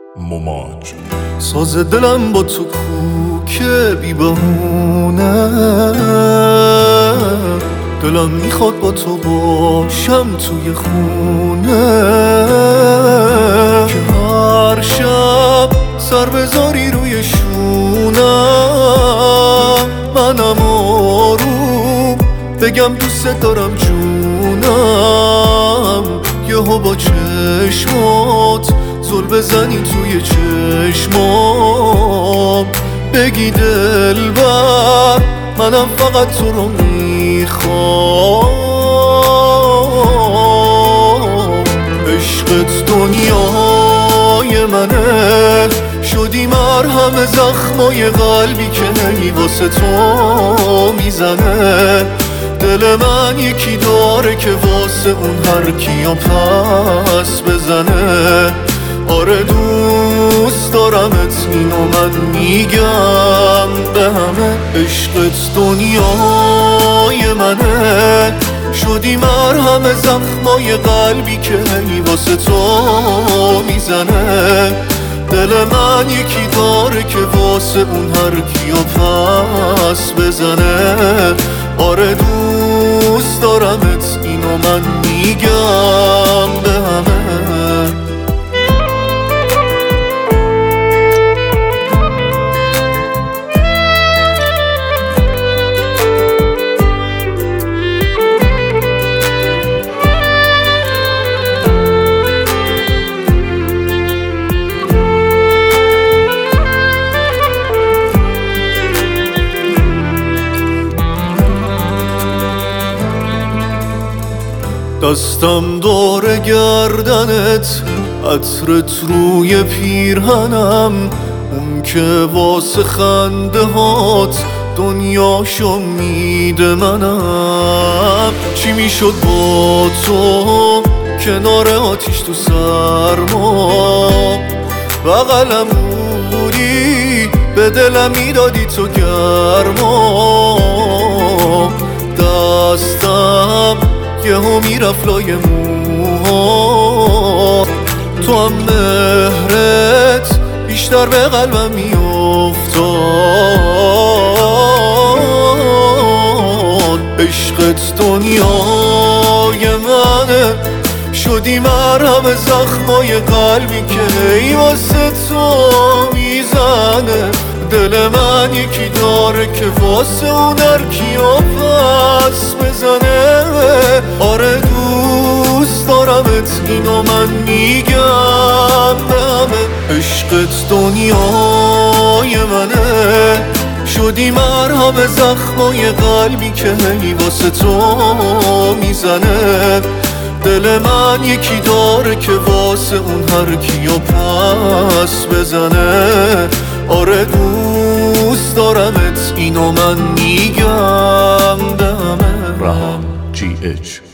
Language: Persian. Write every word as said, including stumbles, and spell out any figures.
مماج. ساز دلم با تو کو که بی بهونه، دلم میخواد با تو باشم توی خونه، که هر شب سر بذاری روی شونم، منم آروم بگم دوست دارم جونم، یهو با چشمات زل بزنی توی چشمام، بگی دلبر منم فقط تو رو میخوام. عشقت دنیای منه، شدی مرهم زخمای قلبی که هی واسه تو میزنه، دل من یکی داره که واسه اون هر کیو پس بزنه. آره دوست دارمت اینو من میگم به همه، عشقت دنیای منه، شدی مرهم زخمای قلبی که هی واسه تو میزنه، دل من یکی داره که واسه اون هر کیو پس بزنه. آره دوست دارمت اینو من میگم به همه. دستم داره گردنت، عطرت روی پیرهنم، اون که واسه خنده هات دنیاشو میده منم. چی میشد با تو کنار آتیش تو سرما، بغلم بودی به دلم میدادی تو گرما، دستم یهو میرفت لای موها، تو هم مهرت بیشتر به قلبم میافتاد. عشقت دنیای منه، شدی مرهم زخمای قلبی که هی واسه تو میزنه، دل من یکی داره که واسه اون هر کیو پس بزنه. آره دوست دارمت اینو من میگم به همه، عشقت دنیای منه، شدی مرهم زخمای قلبی که هی واسه تو میزنه، دل من یکی داره که واسه اون هر کیو پس بزنه. آره دوست دارمت اینو من میگم به همه. رها جی اچ